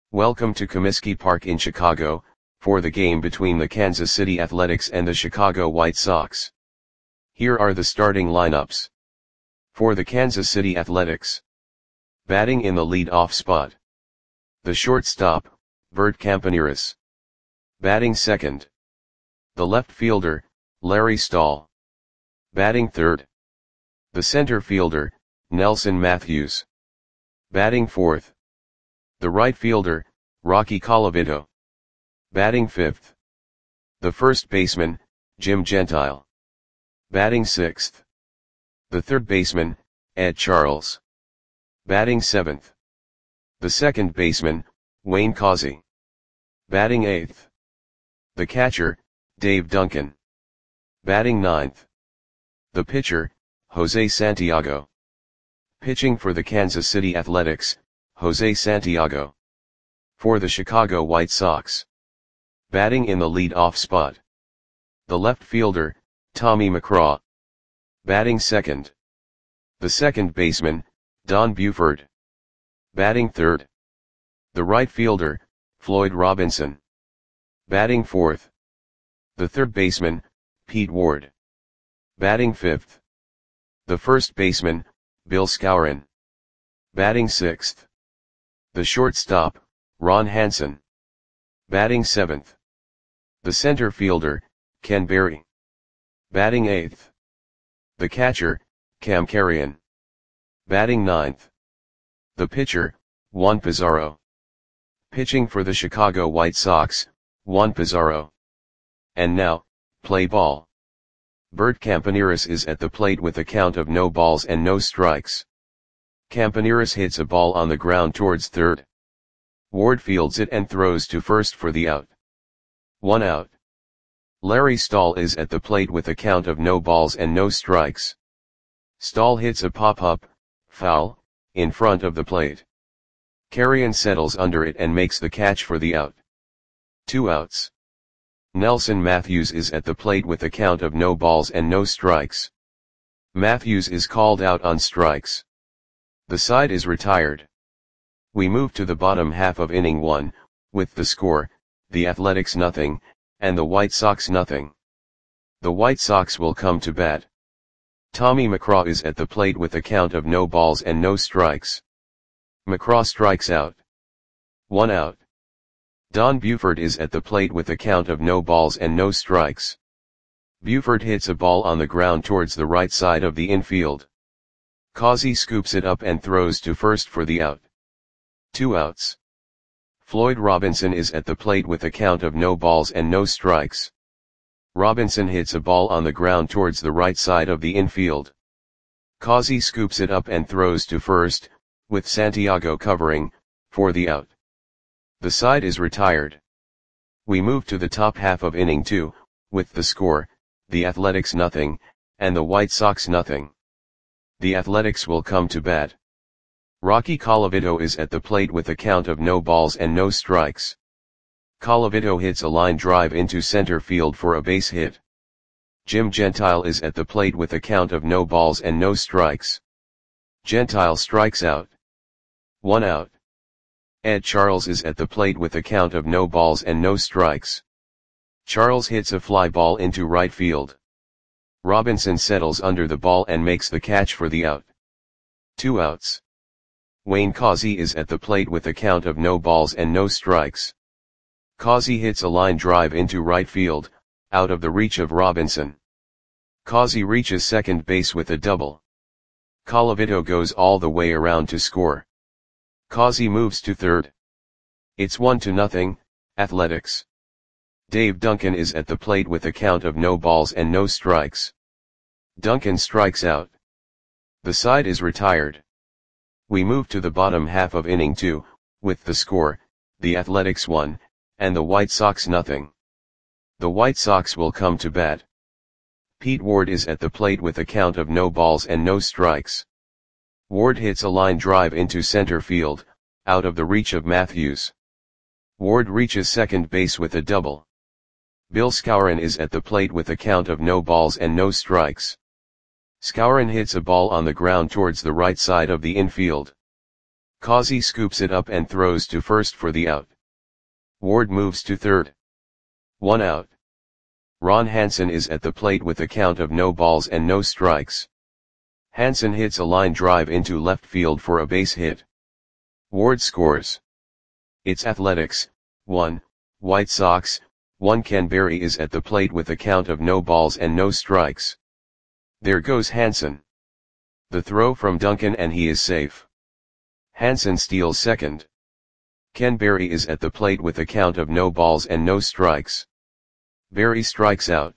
Welcome to Comiskey Park in Chicago, for the game between the Kansas City Athletics and the Chicago White Sox. Here are the starting lineups. For the Kansas City Athletics. Batting in the lead-off spot. The shortstop, Bert Campaneris. Batting second. The left fielder, Larry Stahl. Batting third. The center fielder, Nelson Matthews. Batting fourth. The right fielder, Rocky Colavito. Batting fifth. The first baseman, Jim Gentile. Batting sixth. The third baseman, Ed Charles. Batting seventh. The second baseman, Wayne Causey. Batting eighth. The catcher, Dave Duncan. Batting ninth. The pitcher, Jose Santiago. Pitching for the Kansas City Athletics, Jose Santiago. For the Chicago White Sox. Batting in the lead-off spot. The left fielder, Tommy McCraw. Batting second. The second baseman, Don Buford. Batting third. The right fielder, Floyd Robinson. Batting fourth. The third baseman, Pete Ward. Batting fifth. The first baseman, Bill Skowron. Batting sixth. The shortstop, Ron Hansen. Batting seventh. The center fielder, Ken Berry. Batting eighth. The catcher, Cam Carrion. Batting ninth. The pitcher, Juan Pizarro. Pitching for the Chicago White Sox, Juan Pizarro. And now, play ball. Bert Campaneris is at the plate with a count of no balls and no strikes. Campaneris hits a ball on the ground towards third. Ward fields it and throws to first for the out. 1 out. Larry Stahl is at the plate with a count of no balls and no strikes. Stahl hits a pop-up, foul, in front of the plate. Carrion settles under it and makes the catch for the out. 2 outs. Nelson Matthews is at the plate with a count of no balls and no strikes. Matthews is called out on strikes. The side is retired. We move to the bottom half of inning 1, with the score, the Athletics 0, and the White Sox 0. The White Sox will come to bat. Tommy McCraw is at the plate with a count of no balls and no strikes. McCraw strikes out. 1 out. Don Buford is at the plate with a count of no balls and no strikes. Buford hits a ball on the ground towards the right side of the infield. Causey scoops it up and throws to first for the out. 2 outs. Floyd Robinson is at the plate with a count of no balls and no strikes. Robinson hits a ball on the ground towards the right side of the infield. Causey scoops it up and throws to first, with Santiago covering, for the out. The side is retired. We move to the top half of inning 2, with the score, the Athletics 0, and the White Sox 0. The Athletics will come to bat. Rocky Colavito is at the plate with a count of no balls and no strikes. Colavito hits a line drive into center field for a base hit. Jim Gentile is at the plate with a count of no balls and no strikes. Gentile strikes out. 1 out. Ed Charles is at the plate with a count of no balls and no strikes. Charles hits a fly ball into right field. Robinson settles under the ball and makes the catch for the out. 2 outs. Wayne Causey is at the plate with a count of no balls and no strikes. Causey hits a line drive into right field, out of the reach of Robinson. Causey reaches second base with a double. Colavito goes all the way around to score. Causey moves to third. It's 1-0, Athletics. Dave Duncan is at the plate with a count of no balls and no strikes. Duncan strikes out. The side is retired. We move to the bottom half of inning 2, with the score, the Athletics 1, and the White Sox 0. The White Sox will come to bat. Pete Ward is at the plate with a count of no balls and no strikes. Ward hits a line drive into center field, out of the reach of Matthews. Ward reaches second base with a double. Bill Skowron is at the plate with a count of no balls and no strikes. Skowron hits a ball on the ground towards the right side of the infield. Causey scoops it up and throws to first for the out. Ward moves to third. 1 out. Ron Hansen is at the plate with a count of no balls and no strikes. Hansen hits a line drive into left field for a base hit. Ward scores. It's Athletics, 1, White Sox, 1. Ken Berry is at the plate with a count of no balls and no strikes. There goes Hansen. The throw from Duncan and he is safe. Hansen steals second. Ken Berry is at the plate with a count of no balls and no strikes. Berry strikes out.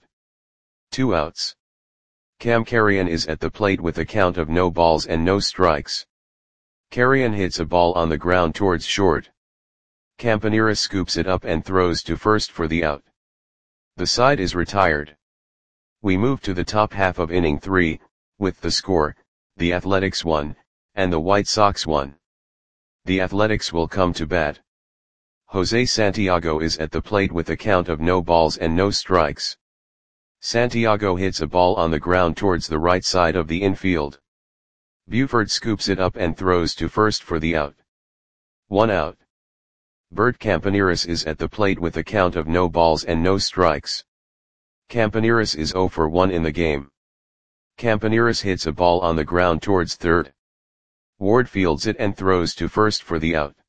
2 outs. Cam Carrion is at the plate with a count of no balls and no strikes. Carrion hits a ball on the ground towards short. Campanera scoops it up and throws to first for the out. The side is retired. We move to the top half of inning 3, with the score, the Athletics 1, and the White Sox 1. The Athletics will come to bat. Jose Santiago is at the plate with a count of no balls and no strikes. Santiago hits a ball on the ground towards the right side of the infield. Buford scoops it up and throws to first for the out. 1 out. Bert Campaneris is at the plate with a count of no balls and no strikes. Campaneris is 0 for 1 in the game. Campaneris hits a ball on the ground towards third. Ward fields it and throws to first for the out.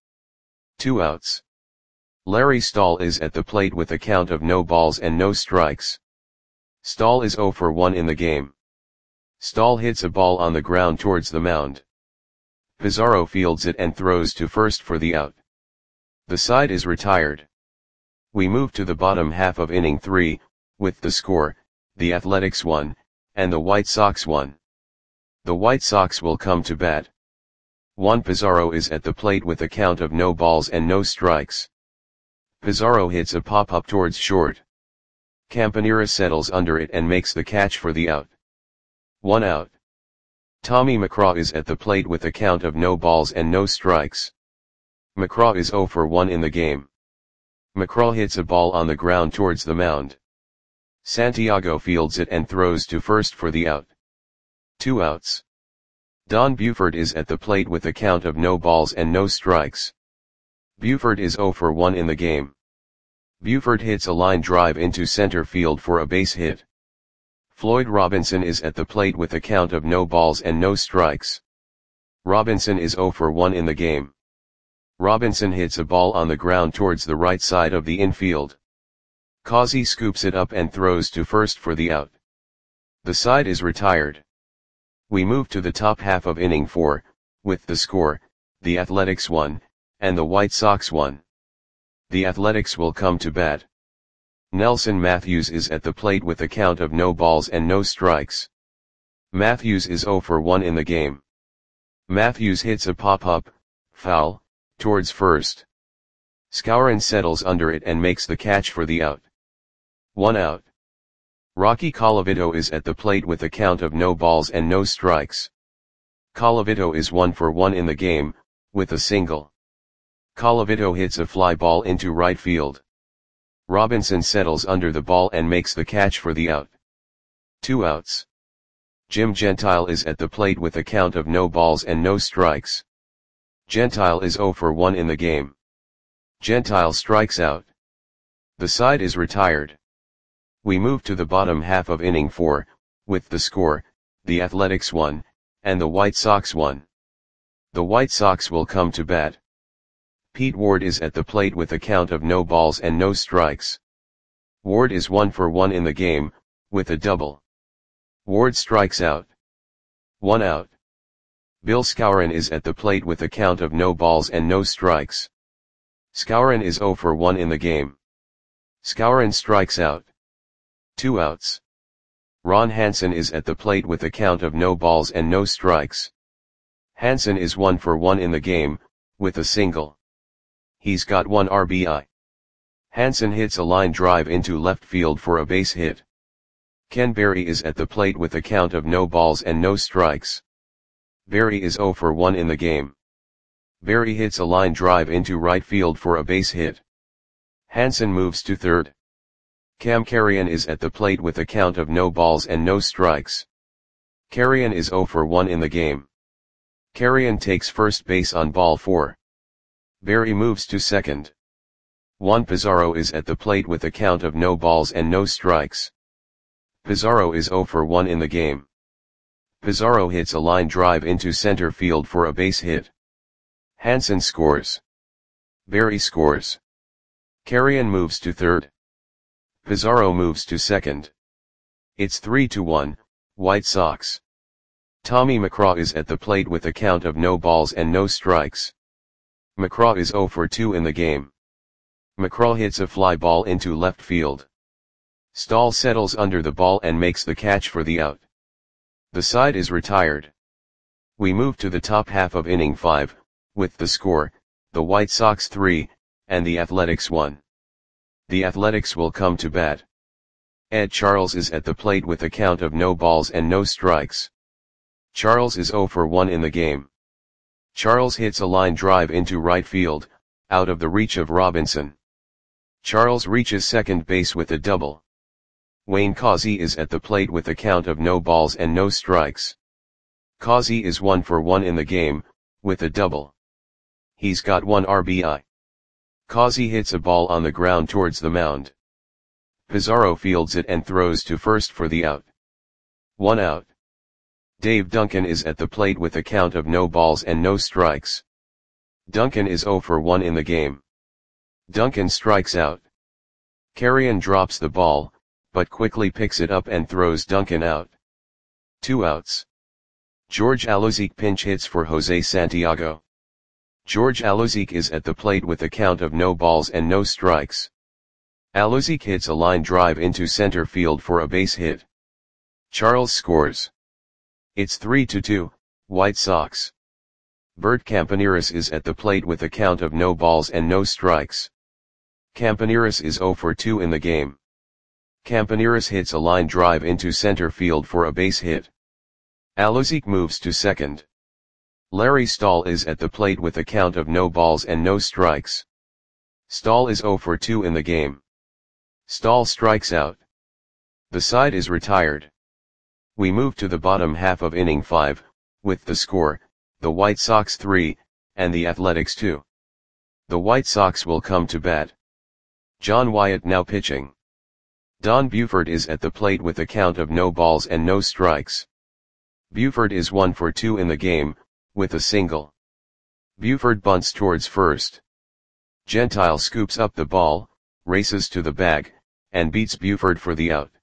2 outs. Larry Stahl is at the plate with a count of no balls and no strikes. Stahl is 0 for 1 in the game. Stahl hits a ball on the ground towards the mound. Pizarro fields it and throws to first for the out. The side is retired. We move to the bottom half of inning 3, with the score, the Athletics 1, and the White Sox 1. The White Sox will come to bat. Juan Pizarro is at the plate with a count of no balls and no strikes. Pizarro hits a pop-up towards short. Campanera settles under it and makes the catch for the out. 1 out. Tommy McCraw is at the plate with a count of no balls and no strikes. McCraw is 0 for 1 in the game. McCraw hits a ball on the ground towards the mound. Santiago fields it and throws to first for the out. 2 outs. Don Buford is at the plate with a count of no balls and no strikes. Buford is 0 for 1 in the game. Buford hits a line drive into center field for a base hit. Floyd Robinson is at the plate with a count of no balls and no strikes. Robinson is 0 for 1 in the game. Robinson hits a ball on the ground towards the right side of the infield. Causey scoops it up and throws to first for the out. The side is retired. We move to the top half of inning 4, with the score, the Athletics 1, and the White Sox 1. The Athletics will come to bat. Nelson Matthews is at the plate with a count of no balls and no strikes. Matthews is 0 for 1 in the game. Matthews hits a pop-up, foul, towards first. Skowron settles under it and makes the catch for the out. 1 out. Rocky Colavito is at the plate with a count of no balls and no strikes. Colavito is 1 for 1 in the game, with a single. Colavito hits a fly ball into right field. Robinson settles under the ball and makes the catch for the out. 2 outs. Jim Gentile is at the plate with a count of no balls and no strikes. Gentile is 0 for 1 in the game. Gentile strikes out. The side is retired. We move to the bottom half of inning 4, with the score, the Athletics 1, and the White Sox 1. The White Sox will come to bat. Pete Ward is at the plate with a count of no balls and no strikes. Ward is 1 for 1 in the game, with a double. Ward strikes out. 1 out. Bill Skowron is at the plate with a count of no balls and no strikes. Skowron is 0 for 1 in the game. Skowron strikes out. 2 outs. Ron Hansen is at the plate with a count of no balls and no strikes. Hansen is 1 for 1 in the game, with a single. He's got 1 RBI. Hansen hits a line drive into left field for a base hit. Ken Berry is at the plate with a count of no balls and no strikes. Berry is 0 for 1 in the game. Berry hits a line drive into right field for a base hit. Hansen moves to third. Cam Carrion is at the plate with a count of no balls and no strikes. Carrion is 0 for 1 in the game. Carrion takes first base on ball 4. Berry moves to second. Juan Pizarro is at the plate with a count of no balls and no strikes. Pizarro is 0 for 1 in the game. Pizarro hits a line drive into center field for a base hit. Hansen scores. Berry scores. Carrion moves to third. Pizarro moves to second. It's 3-1, White Sox. Tommy McCraw is at the plate with a count of no balls and no strikes. McCraw is 0 for 2 in the game. McCraw hits a fly ball into left field. Stahl settles under the ball and makes the catch for the out. The side is retired. We move to the top half of inning 5, with the score, the White Sox 3, and the Athletics 1. The Athletics will come to bat. Ed Charles is at the plate with a count of no balls and no strikes. Charles is 0 for 1 in the game. Charles hits a line drive into right field, out of the reach of Robinson. Charles reaches second base with a double. Wayne Causey is at the plate with a count of no balls and no strikes. Causey is 1 for 1 in the game, with a double. He's got 1 RBI. Causey hits a ball on the ground towards the mound. Pizarro fields it and throws to first for the out. 1 out. Dave Duncan is at the plate with a count of no balls and no strikes. Duncan is 0 for 1 in the game. Duncan strikes out. Carrion drops the ball, but quickly picks it up and throws Duncan out. 2 outs. George Alozique pinch hits for Jose Santiago. George Alozique is at the plate with a count of no balls and no strikes. Alozique hits a line drive into center field for a base hit. Charles scores. It's 3-2, White Sox. Bert Campaneris is at the plate with a count of no balls and no strikes. Campaneris is 0 for 2 in the game. Campaneris hits a line drive into center field for a base hit. Alozique moves to second. Larry Stahl is at the plate with a count of no balls and no strikes. Stahl is 0 for 2 in the game. Stahl strikes out. The side is retired. We move to the bottom half of inning 5, with the score, the White Sox 3, and the Athletics 2. The White Sox will come to bat. John Wyatt now pitching. Don Buford is at the plate with a count of no balls and no strikes. Buford is 1 for 2 in the game, with a single. Buford bunts towards first. Gentile scoops up the ball, races to the bag, and beats Buford for the out.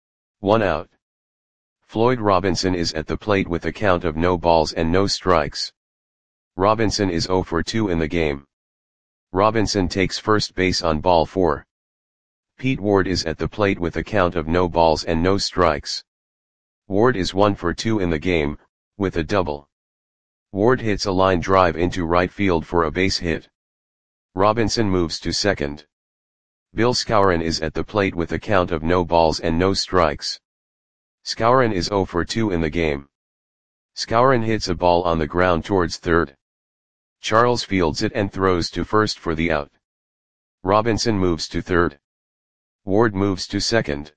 1 out. Floyd Robinson is at the plate with a count of no balls and no strikes. Robinson is 0 for 2 in the game. Robinson takes first base on ball 4. Pete Ward is at the plate with a count of no balls and no strikes. Ward is 1 for 2 in the game, with a double. Ward hits a line drive into right field for a base hit. Robinson moves to second. Bill Skowron is at the plate with a count of no balls and no strikes. Skowron is 0 for 2 in the game. Skowron hits a ball on the ground towards third. Charles fields it and throws to first for the out. Robinson moves to third. Ward moves to second.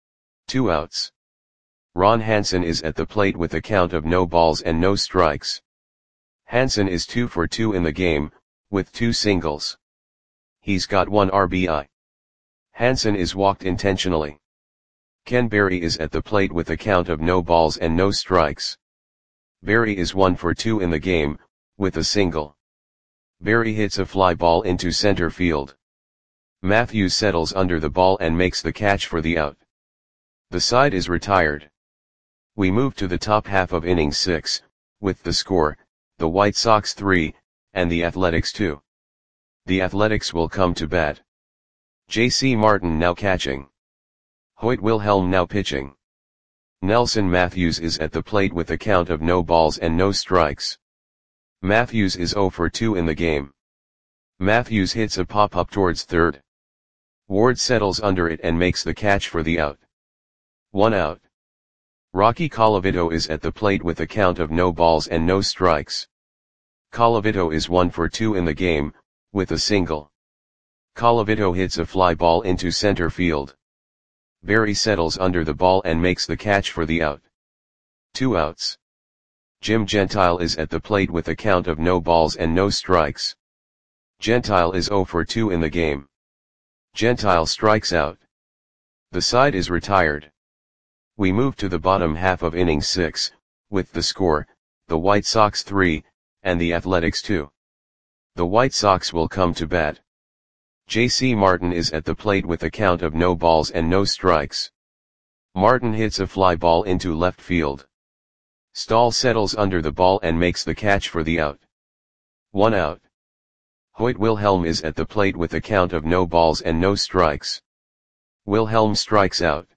2 outs. Ron Hansen is at the plate with a count of no balls and no strikes. Hansen is 2 for 2 in the game, with 2 singles. He's got 1 RBI. Hansen is walked intentionally. Ken Berry is at the plate with a count of no balls and no strikes. Berry is 1 for 2 in the game, with a single. Berry hits a fly ball into center field. Matthews settles under the ball and makes the catch for the out. The side is retired. We move to the top half of inning 6, with the score, the White Sox 3, and the Athletics 2. The Athletics will come to bat. J.C. Martin now catching. Hoyt Wilhelm now pitching. Nelson Matthews is at the plate with a count of no balls and no strikes. Matthews is 0 for 2 in the game. Matthews hits a pop-up towards third. Ward settles under it and makes the catch for the out. 1 out. Rocky Colavito is at the plate with a count of no balls and no strikes. Colavito is 1 for 2 in the game, with a single. Colavito hits a fly ball into center field. Berry settles under the ball and makes the catch for the out. 2 outs. Jim Gentile is at the plate with a count of no balls and no strikes. Gentile is 0 for 2 in the game. Gentile strikes out. The side is retired. We move to the bottom half of inning 6, with the score, the White Sox 3, and the Athletics 2. The White Sox will come to bat. J.C. Martin is at the plate with a count of no balls and no strikes. Martin hits a fly ball into left field. Stahl settles under the ball and makes the catch for the out. 1 out. Hoyt Wilhelm is at the plate with a count of no balls and no strikes. Wilhelm strikes out.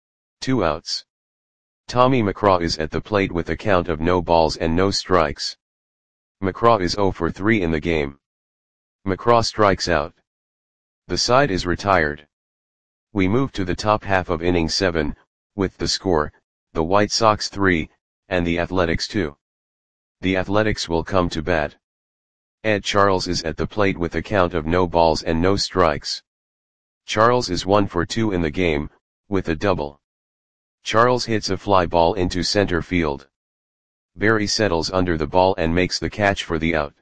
2 outs. Tommy McCraw is at the plate with a count of no balls and no strikes. McCraw is 0 for 3 in the game. McCraw strikes out. The side is retired. We move to the top half of inning 7, with the score, the White Sox 3, and the Athletics 2. The Athletics will come to bat. Ed Charles is at the plate with a count of no balls and no strikes. Charles is 1 for 2 in the game, with a double. Charles hits a fly ball into center field. Barry settles under the ball and makes the catch for the out.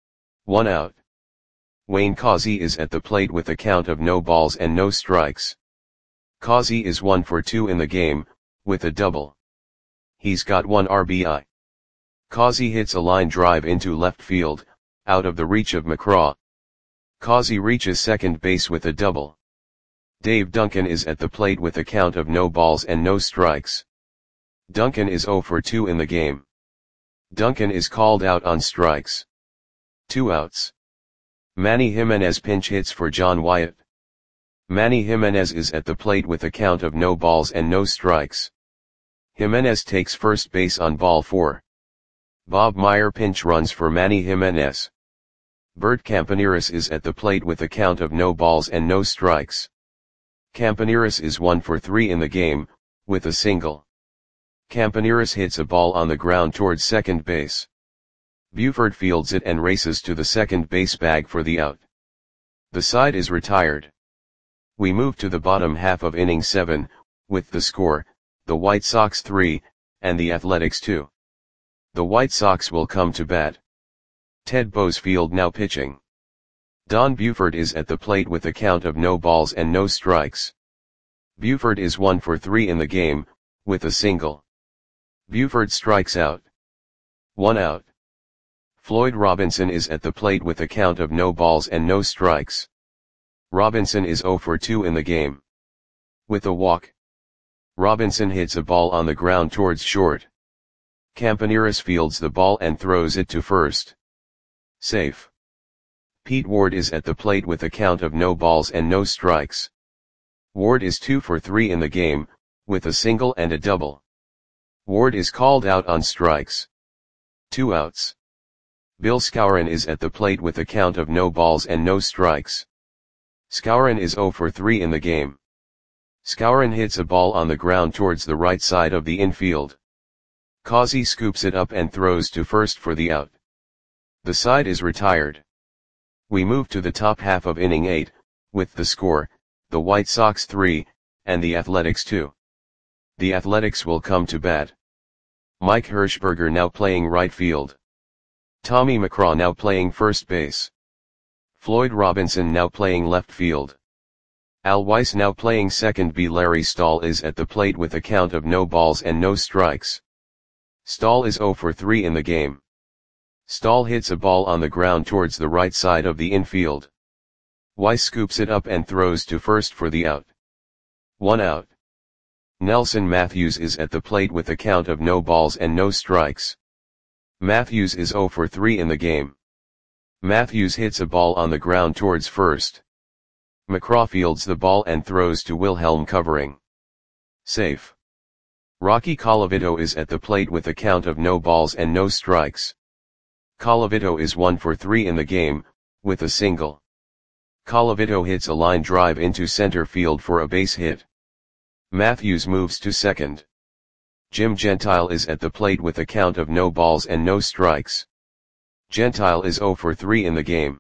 1 out. Wayne Causey is at the plate with a count of no balls and no strikes. Causey is 1 for 2 in the game, with a double. He's got 1 RBI. Causey hits a line drive into left field, out of the reach of McCraw. Causey reaches second base with a double. Dave Duncan is at the plate with a count of no balls and no strikes. Duncan is 0 for 2 in the game. Duncan is called out on strikes. 2 outs. Manny Jimenez pinch hits for John Wyatt. Manny Jimenez is at the plate with a count of no balls and no strikes. Jimenez takes first base on ball 4. Bob Meyer pinch runs for Manny Jimenez. Bert Campaneris is at the plate with a count of no balls and no strikes. Campaneris is 1 for 3 in the game, with a single. Campaneris hits a ball on the ground towards second base. Buford fields it and races to the second base bag for the out. The side is retired. We move to the bottom half of inning 7, with the score, the White Sox 3, and the Athletics 2. The White Sox will come to bat. Ted Boesfield now pitching. Don Buford is at the plate with a count of no balls and no strikes. Buford is 1 for 3 in the game, with a single. Buford strikes out. 1 out. Floyd Robinson is at the plate with a count of no balls and no strikes. Robinson is 0 for 2 in the game. With a walk. Robinson hits a ball on the ground towards short. Campaneris fields the ball and throws it to first. Safe. Pete Ward is at the plate with a count of no balls and no strikes. Ward is 2 for 3 in the game, with a single and a double. Ward is called out on strikes. 2 outs. Bill Skowron is at the plate with a count of no balls and no strikes. Skowron is 0 for 3 in the game. Skowron hits a ball on the ground towards the right side of the infield. Causey scoops it up and throws to first for the out. The side is retired. We move to the top half of inning 8, with the score, the White Sox 3, and the Athletics 2. The Athletics will come to bat. Mike Hirschberger now playing right field. Tommy McCraw now playing first base. Floyd Robinson now playing left field. Al Weiss now playing second B. Larry Stahl is at the plate with a count of no balls and no strikes. Stahl is 0 for 3 in the game. Stahl hits a ball on the ground towards the right side of the infield. Weiss scoops it up and throws to first for the out. 1 out. Nelson Matthews is at the plate with a count of no balls and no strikes. Matthews is 0 for 3 in the game. Matthews hits a ball on the ground towards first. McCraw fields the ball and throws to Wilhelm covering. Safe. Rocky Colavito is at the plate with a count of no balls and no strikes. Colavito is 1 for 3 in the game, with a single. Colavito hits a line drive into center field for a base hit. Matthews moves to second. Jim Gentile is at the plate with a count of no balls and no strikes. Gentile is 0 for 3 in the game.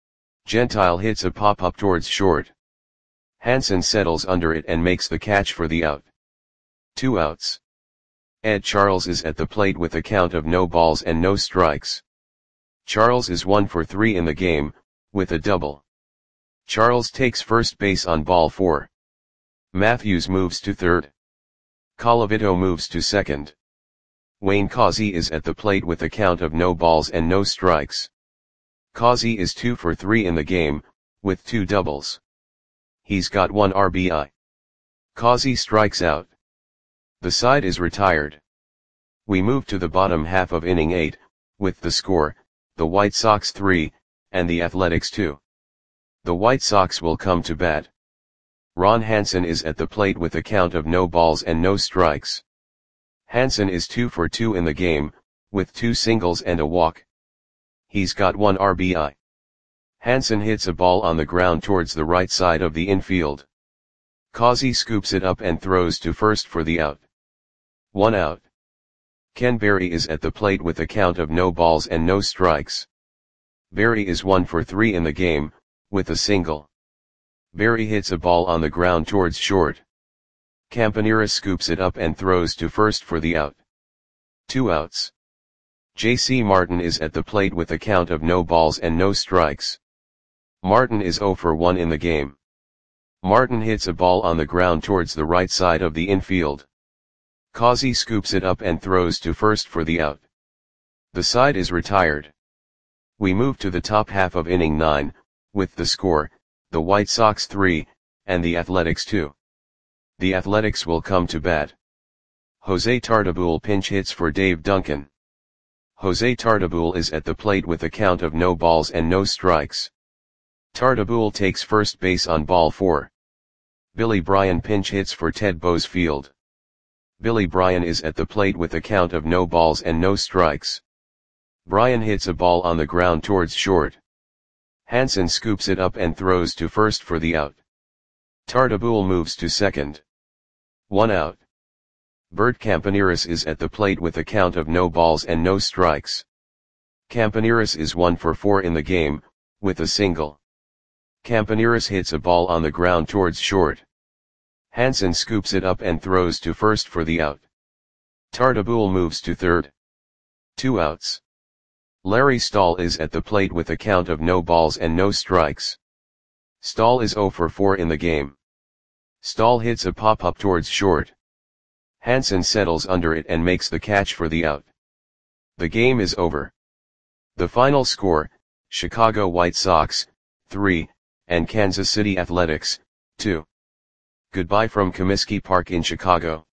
Gentile hits a pop-up towards short. Hansen settles under it and makes the catch for the out. 2 outs. Ed Charles is at the plate with a count of no balls and no strikes. Charles is 1 for 3 in the game, with a double. Charles takes first base on ball 4. Matthews moves to third. Colavito moves to second. Wayne Causey is at the plate with a count of no balls and no strikes. Causey is 2 for 3 in the game, with 2 doubles. He's got 1 RBI. Causey strikes out. The side is retired. We move to the bottom half of inning 8, with the score, the White Sox 3, and the Athletics 2. The White Sox will come to bat. Ron Hansen is at the plate with a count of no balls and no strikes. Hansen is 2 for 2 in the game, with 2 singles and a walk. He's got 1 RBI. Hansen hits a ball on the ground towards the right side of the infield. Causey scoops it up and throws to first for the out. 1 out. Ken Berry is at the plate with a count of no balls and no strikes. Berry is 1 for 3 in the game, with a single. Berry hits a ball on the ground towards short. Campaneris scoops it up and throws to first for the out. 2 outs. J.C. Martin is at the plate with a count of no balls and no strikes. Martin is 0 for 1 in the game. Martin hits a ball on the ground towards the right side of the infield. Causey scoops it up and throws to first for the out. The side is retired. We move to the top half of inning 9, with the score, the White Sox 3, and the Athletics 2. The Athletics will come to bat. Jose Tartabull pinch hits for Dave Duncan. Jose Tartabull is at the plate with a count of no balls and no strikes. Tartabull takes first base on ball 4. Billy Bryan pinch hits for Ted Boesfield. Billy Bryan is at the plate with a count of no balls and no strikes. Bryan hits a ball on the ground towards short. Hansen scoops it up and throws to first for the out. Tartabull moves to second. 1 out. Bert Campaneris is at the plate with a count of no balls and no strikes. Campaneris is 1 for 4 in the game, with a single. Campaneris hits a ball on the ground towards short. Hansen scoops it up and throws to first for the out. Tartabull moves to third. 2 outs. Larry Stahl is at the plate with a count of no balls and no strikes. Stahl is 0 for 4 in the game. Stahl hits a pop-up towards short. Hansen settles under it and makes the catch for the out. The game is over. The final score, Chicago White Sox, 3, and Kansas City Athletics, 2. Goodbye from Comiskey Park in Chicago.